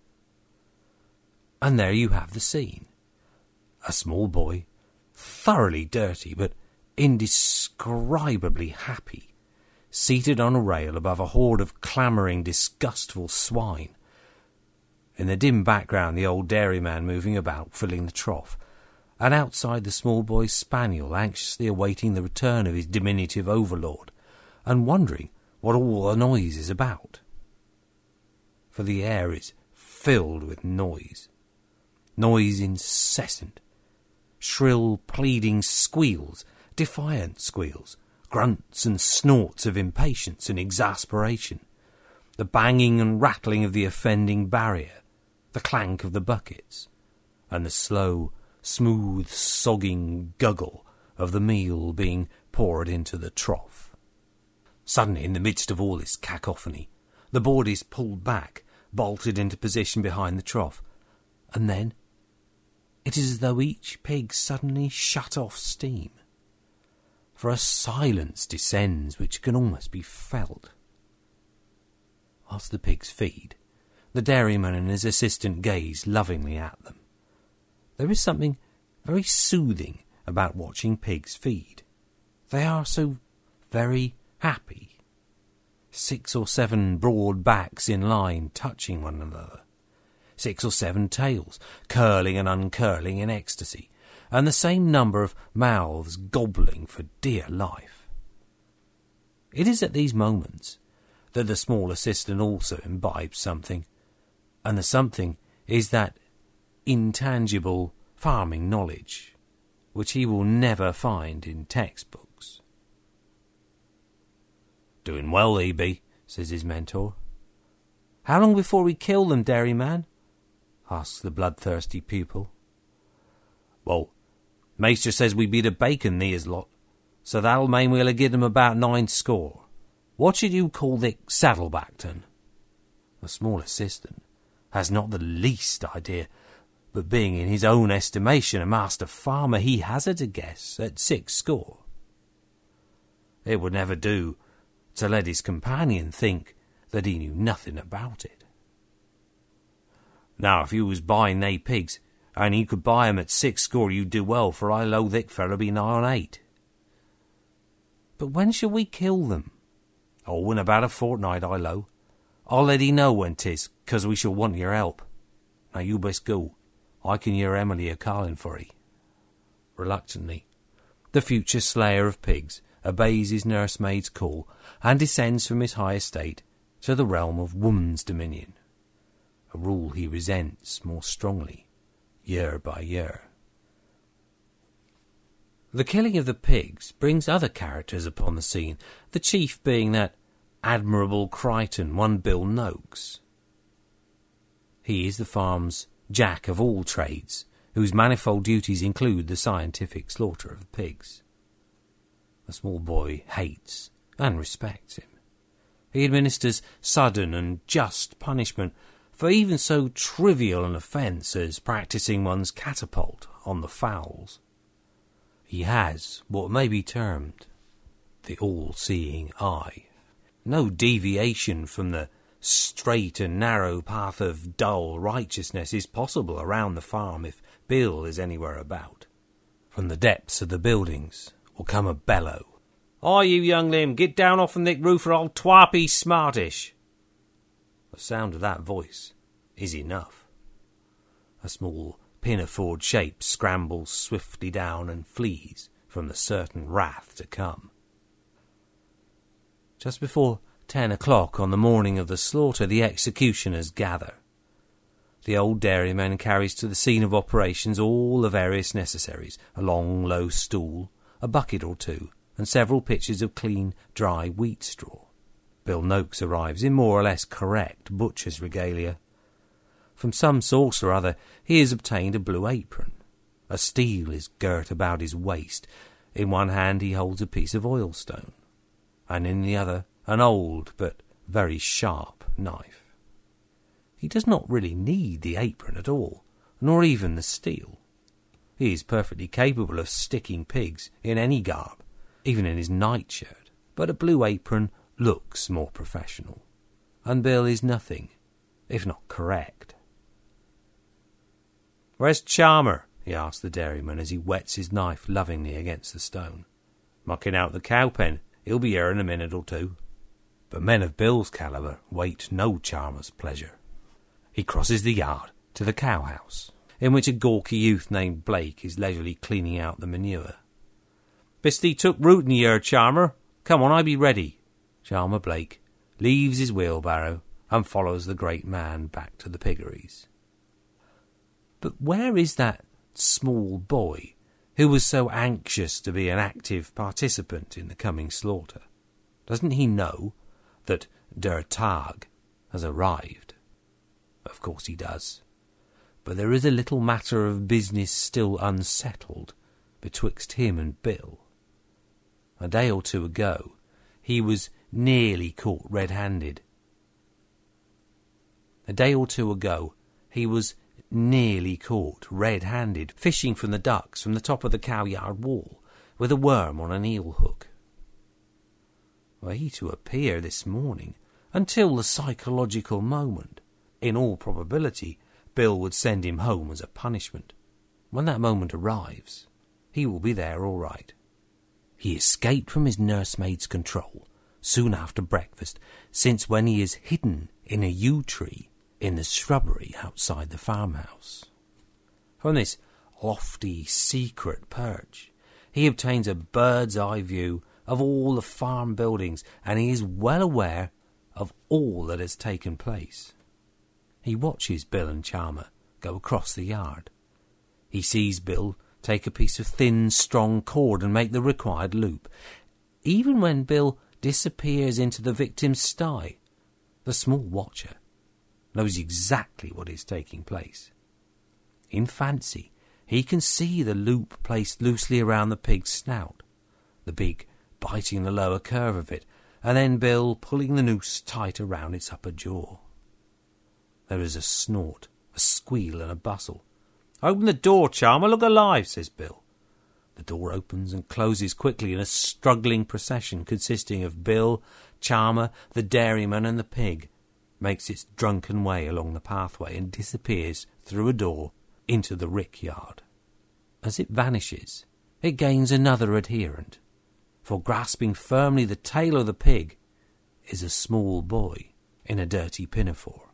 And there you have the scene. A small boy, thoroughly dirty but indescribably happy, seated on a rail above a horde of clamouring, disgustful swine. In the dim background the old dairyman moving about, filling the trough, and outside the small boy's spaniel anxiously awaiting the return of his diminutive overlord, and wondering what all the noise is about. For the air is filled with noise. Noise incessant. Shrill, pleading squeals, defiant squeals, grunts and snorts of impatience and exasperation, the banging and rattling of the offending barrier, the clank of the buckets, and the slow, smooth, sogging guggle of the meal being poured into the trough. Suddenly, in the midst of all this cacophony, the board is pulled back, bolted into position behind the trough, and then it is as though each pig suddenly shut off steam, for a silence descends which can almost be felt. Whilst the pigs feed, the dairyman and his assistant gaze lovingly at them. There is something very soothing about watching pigs feed. They are so very happy. 6 or 7 broad backs in line touching one another. 6 or 7 tails curling and uncurling in ecstasy, and the same number of mouths gobbling for dear life. It is at these moments that the small assistant also imbibes something, and the something is that intangible farming knowledge which he will never find in textbooks. Doing well, he be, says his mentor. How long before we kill them, Dairyman? Asks the bloodthirsty pupil. Well, Maister says we be the bacon, these lot, so that'll mean we'll give them about 9 score. What should you call the Saddlebackton? The small assistant has not the least idea, but being in his own estimation a master farmer, he hazards a guess at 6 score. It would never do to let his companion think that he knew nothing about it. Now, if you was buying they pigs, and you could buy 'em at 6 score, you'd do well, for I low thick feller be nigh on 8. But when shall we kill them? Oh, in about a fortnight, I low. I'll let 'ee know when 'tis, 'cause we shall want your help. Now you best go. I can hear Emily a-calling for 'ee. Reluctantly, the future slayer of pigs obeys his nursemaid's call and descends from his high estate to the realm of woman's dominion, a rule he resents more strongly year by year. The killing of the pigs brings other characters upon the scene, the chief being that admirable Crichton, one Bill Noakes. He is the farm's jack of all trades, whose manifold duties include the scientific slaughter of pigs. The small boy hates and respects him. He administers sudden and just punishment for even so trivial an offence as practising one's catapult on the fowls. He has what may be termed the all-seeing eye. No deviation from the straight and narrow path of dull righteousness is possible around the farm if Bill is anywhere about. From the depths of the buildings will come a bellow. "Hi, you young limb, get down off the roof or I'll twap 'ee smartish." The sound of that voice is enough. A small pinafore shape scrambles swiftly down and flees from the certain wrath to come. Just before 10 o'clock on the morning of the slaughter, the executioners gather. The old dairyman carries to the scene of operations all the various necessaries, a long, low stool, a bucket or two, and several pitchers of clean, dry wheat straw. Bill Noakes arrives in more or less correct butcher's regalia. From some source or other he has obtained a blue apron. A steel is girt about his waist. In one hand he holds a piece of oilstone, and in the other an old but very sharp knife. He does not really need the apron at all, nor even the steel. He is perfectly capable of sticking pigs in any garb, even in his nightshirt, but a blue apron looks more professional, and Bill is nothing if not correct. "Where's Charmer?" he asks the dairyman as he whets his knife lovingly against the stone. "Mucking out the cow pen. He'll be here in a minute or two." But men of Bill's calibre wait no Charmer's pleasure. He crosses the yard to the cow-house, in which a gawky youth named Blake is leisurely cleaning out the manure. "Bist thee took root in here, Charmer? Come on, I be ready." Charmer Blake leaves his wheelbarrow and follows the great man back to the piggeries. But where is that small boy who was so anxious to be an active participant in the coming slaughter? Doesn't he know that Der Tag has arrived? Of course he does. But there is a little matter of business still unsettled betwixt him and Bill. A day or two ago he was nearly caught red-handed. Fishing from the ducks from the top of the cow-yard wall with a worm on an eel hook. Were he to appear this morning until the psychological moment, in all probability Bill would send him home as a punishment. When that moment arrives, he will be there all right. He escaped from his nursemaid's control soon after breakfast, since when he is hidden in a yew tree in the shrubbery outside the farmhouse. From this lofty, secret perch, he obtains a bird's-eye view of all the farm buildings, and he is well aware of all that has taken place. He watches Bill and Charmer go across the yard. He sees Bill take a piece of thin, strong cord and make the required loop. Even when Bill disappears into the victim's sty. The small watcher knows exactly what is taking place. In fancy, he can see the loop placed loosely around the pig's snout, the pig biting the lower curve of it, and then Bill pulling the noose tight around its upper jaw. There is a snort, a squeal, and a bustle. "Open the door, Charmer, look alive," says Bill. The door opens and closes quickly in a struggling procession consisting of Bill, Charmer, the dairyman, and the pig makes its drunken way along the pathway and disappears through a door into the rick yard. As it vanishes, it gains another adherent, for grasping firmly the tail of the pig is a small boy in a dirty pinafore.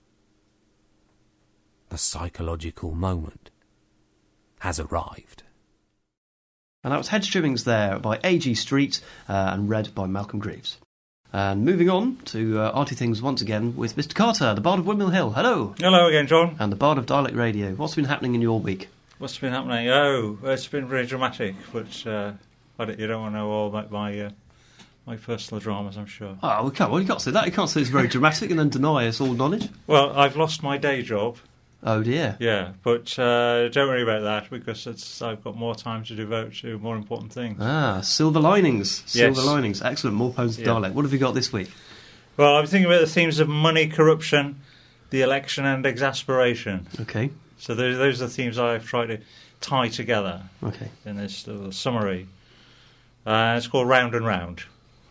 The psychological moment has arrived. And that was Head Trimmings there by A.G. Street and read by Malcolm Greaves. And moving on to Arty Things once again with Mr. Carter, the Bard of Windmill Hill. Hello. Hello again, John. And the Bard of Dialect Radio. What's been happening in your week? What's been happening? Oh, it's been very dramatic, but you don't want to know all about my personal dramas, I'm sure. Oh, we can't. Well, you can't say that. You can't say it's very dramatic and then deny us all knowledge. Well, I've lost my day job. Oh dear. Yeah, but don't worry about that because I've got more time to devote to more important things. Ah, silver linings. Yes. Silver linings. Excellent. More poems of dialect. What have you got this week? Well, I'm thinking about the themes of money, corruption, the election, and exasperation. Okay. So those are the themes I've tried to tie together. Okay. In this little summary. It's called Round and Round.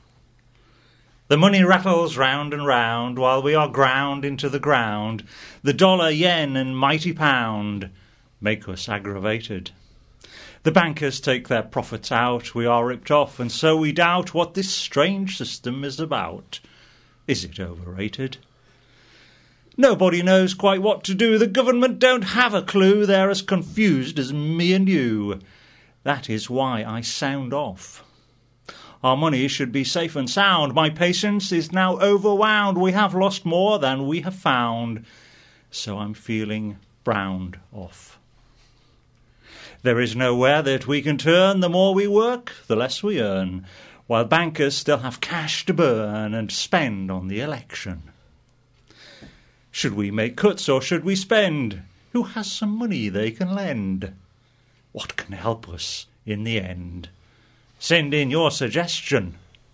The money rattles round and round while we are ground into the ground. The dollar, yen, and mighty pound make us aggravated. The bankers take their profits out, we are ripped off, and so we doubt what this strange system is about. Is it overrated? Nobody knows quite what to do. The government don't have a clue. They're as confused as me and you. That is why I sound off. Our money should be safe and sound. My patience is now overwound. We have lost more than we have found. So I'm feeling browned off. There is nowhere that we can turn. The more we work, the less we earn, while bankers still have cash to burn and spend on the election. Should we make cuts or should we spend? Who has some money they can lend? What can help us in the end? Send in your suggestion.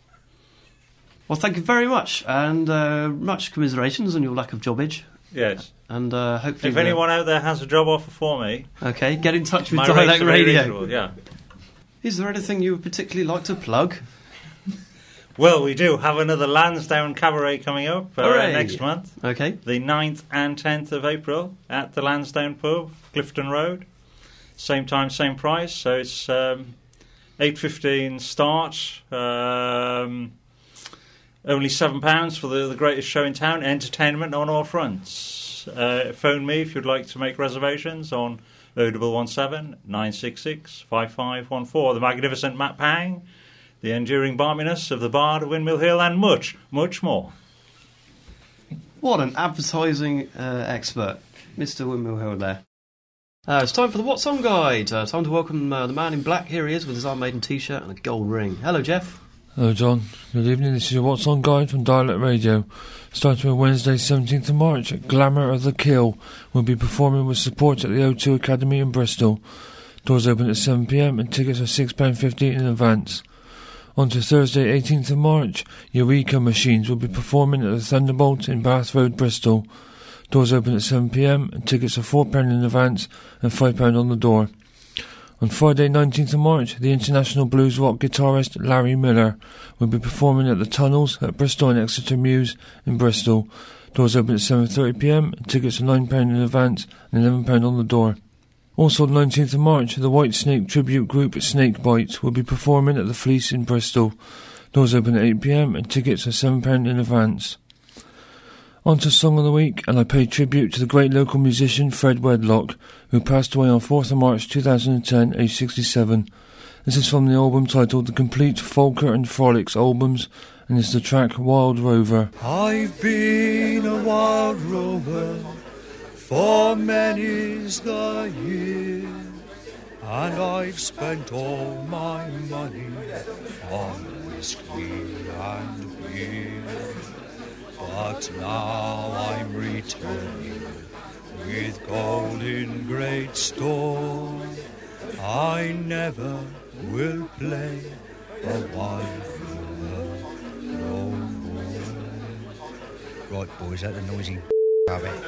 Well, thank you very much, and much commiserations on your lack of jobbage. Yes. And hopefully... If anyone out there has a job offer for me... Okay, get in touch with my Dialect Radio. Reasonable, yeah. Is there anything you would particularly like to plug? Well, we do have another Lansdowne Cabaret coming up next month. Okay. The 9th and 10th of April at the Lansdowne Pub, Clifton Road. Same time, same price. So it's 8:15 start. Only £7 for the greatest show in town. Entertainment on all fronts. Phone me if you'd like to make reservations on 0117 966 5514. The magnificent Matt Pang, the enduring balminess of the Bard of Windmill Hill, and much, much more. What an advertising expert, Mr. Windmill Hill there. It's time for the What's On Guide. Time to welcome the man in black. Here he is with his Iron Maiden t-shirt and a gold ring. Hello, Jeff. Hello, John. Good evening. This is your What's On Guide from Dialect Radio. Starting with Wednesday, 17th of March, Glamour of the Kill will be performing with support at the O2 Academy in Bristol. Doors open at 7 p.m. and tickets are £6.50 in advance. On to Thursday, 18th of March, Eureka Machines will be performing at the Thunderbolt in Bath Road, Bristol. Doors open at 7 p.m. and tickets are £4 in advance and £5 on the door. On Friday, 19th of March, the international blues rock guitarist Larry Miller will be performing at the Tunnels at Bristol and Exeter Mews in Bristol. Doors open at 7:30 p.m. and tickets are £9 in advance and £11 on the door. Also on 19th of March, the White Snake tribute group Snakebite will be performing at the Fleece in Bristol. Doors open at 8 p.m. and tickets are £7 in advance. On to Song of the Week, and I pay tribute to the great local musician Fred Wedlock, who passed away on 4th of March 2010, aged 67. This is from the album titled The Complete Folker and Frolics Albums, and it's the track Wild Rover. I've been a wild rover for many's the year, and I've spent all my money on whiskey and beer. But now I'm returning with gold in great store. I never will play a wild river no more. Right, boys, that the noisy rabbit.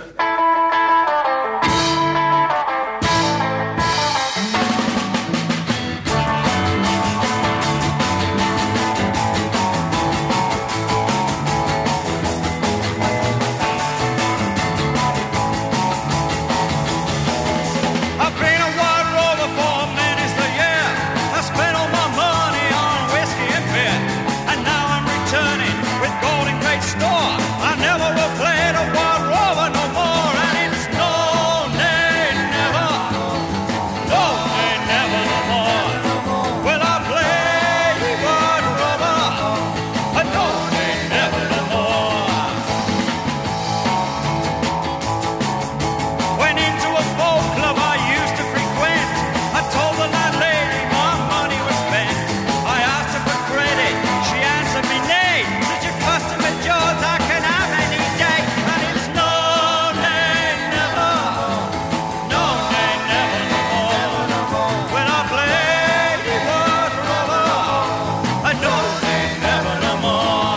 I never will play the Wild Rover no more, and it's no, nay, never, no, nay, never no more. Will I play the Wild Rover? No, nay, never no more. Went into a folk club I used to frequent. I told the landlady my money was spent. I asked her for credit, she answered me nay. Said your customer George, I can have any day, and it's no, nay, never, no, nay, never no more. When I play the Wild Rover, no, nay, never no more.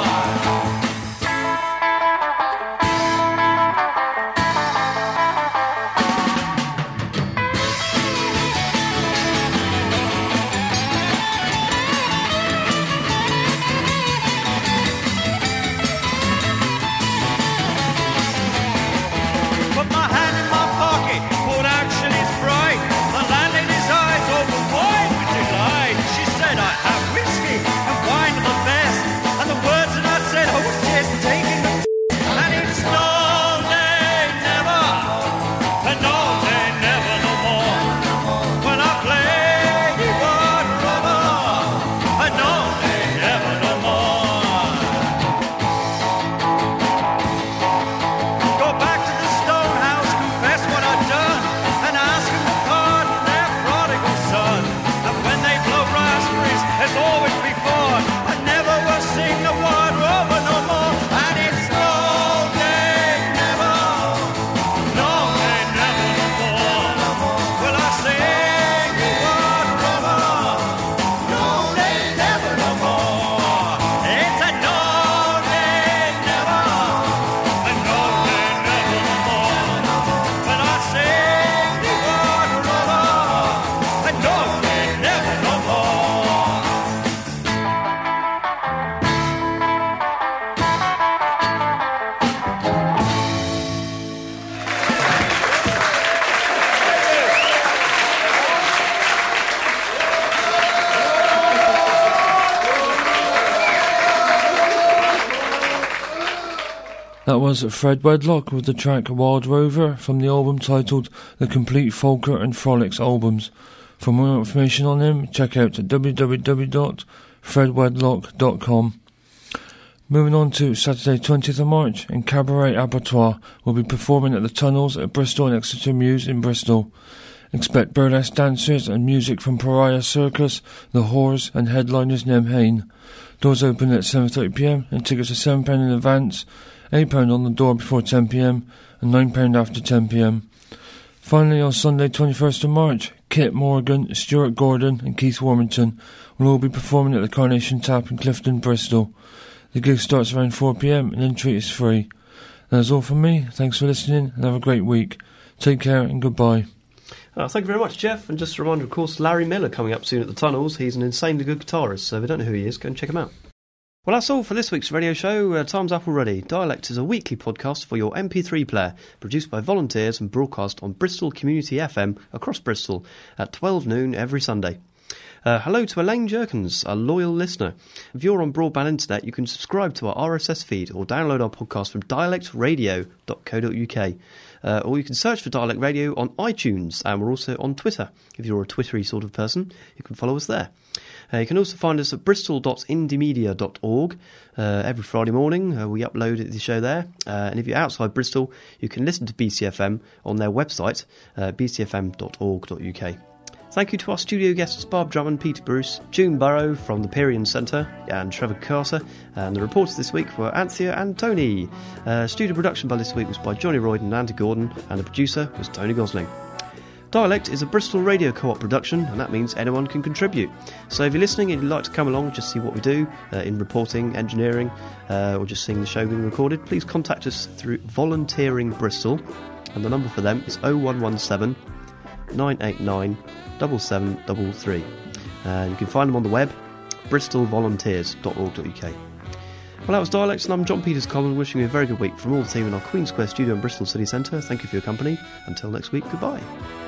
Put my hand in my pocket, pulled out shillings bright. The landlady's eyes opened wide with delight. She said, I have whiskey and wine of the best. And the words that I said, I was just taking the and it's no, nay, never, and no, nay, never no more. When I play the Wild Rover, and no, nay, never no more. Go back to the stone house, confess what I've done, and ask them to pardon their prodigal son. And when they blow raspberries, as always before, I never will sing the Wild Rover no more. And it's no, nay, never, no, nay, never no more. Will I sing the Wild Rover? No, nay, never no more. It's a no, nay, never. And no, nay, never no more. When I sing the Wild Rover, and no, nay, never no more. That was Fred Wedlock with the track Wild Rover from the album titled The Complete Folker and Frolics Albums. For more information on him, check out www.fredwedlock.com. Moving on to Saturday 20th of March, and Cabaret Abattoir will be performing at the Tunnels at Bristol and Exeter Mews in Bristol. Expect burlesque dancers and music from Pariah Circus, The Whores and headliners Nem Hain. Doors open at 7:30pm and tickets are £7 in advance, £8 on the door before 10pm and £9 after 10pm. Finally, on Sunday 21st of March, Kit Morgan, Stuart Gordon and Keith Warmington will all be performing at the Carnation Tap in Clifton, Bristol. The gig starts around 4pm and entry is free. That's all from me. Thanks for listening and have a great week. Take care and goodbye. Thank you very much, Jeff. And just a reminder, of course, Larry Miller coming up soon at the Tunnels. He's an insanely good guitarist, so if you don't know who he is, go and check him out. Well, that's all for this week's radio show. Time's up already. Dialect is a weekly podcast for your MP3 player, produced by volunteers and broadcast on Bristol Community FM across Bristol at 12 noon every Sunday. Hello to Elaine Jerkins, a loyal listener. If you're on broadband internet, you can subscribe to our RSS feed or download our podcast from dialectradio.co.uk. Or you can search for Dialect Radio on iTunes, and we're also on Twitter. If you're a Twittery sort of person, you can follow us there. You can also find us at bristol.indiemedia.org. Every Friday morning we upload the show there. And if you're outside Bristol, you can listen to BCFM on their website, bcfm.org.uk. Thank you to our studio guests Barb Drummond, Peter Bruce, June Burrow from the Pierian Centre, and Trevor Carter. And the reporters this week were Anthea and Tony. Studio production by this week was by Johnny Royd and Andy Gordon, and the producer was Tony Gosling. Dialect is a Bristol Radio Co-op production, and that means anyone can contribute. So if you're listening and you'd like to come along and just see what we do in reporting, engineering, or just seeing the show being recorded, please contact us through Volunteering Bristol, and the number for them is 0117 989 7733. And you can find them on the web, bristolvolunteers.org.uk. Well, that was Dialects, and I'm John Peters-Collins, wishing you a very good week from all the team in our Queen Square studio in Bristol City Centre. Thank you for your company. Until next week, goodbye.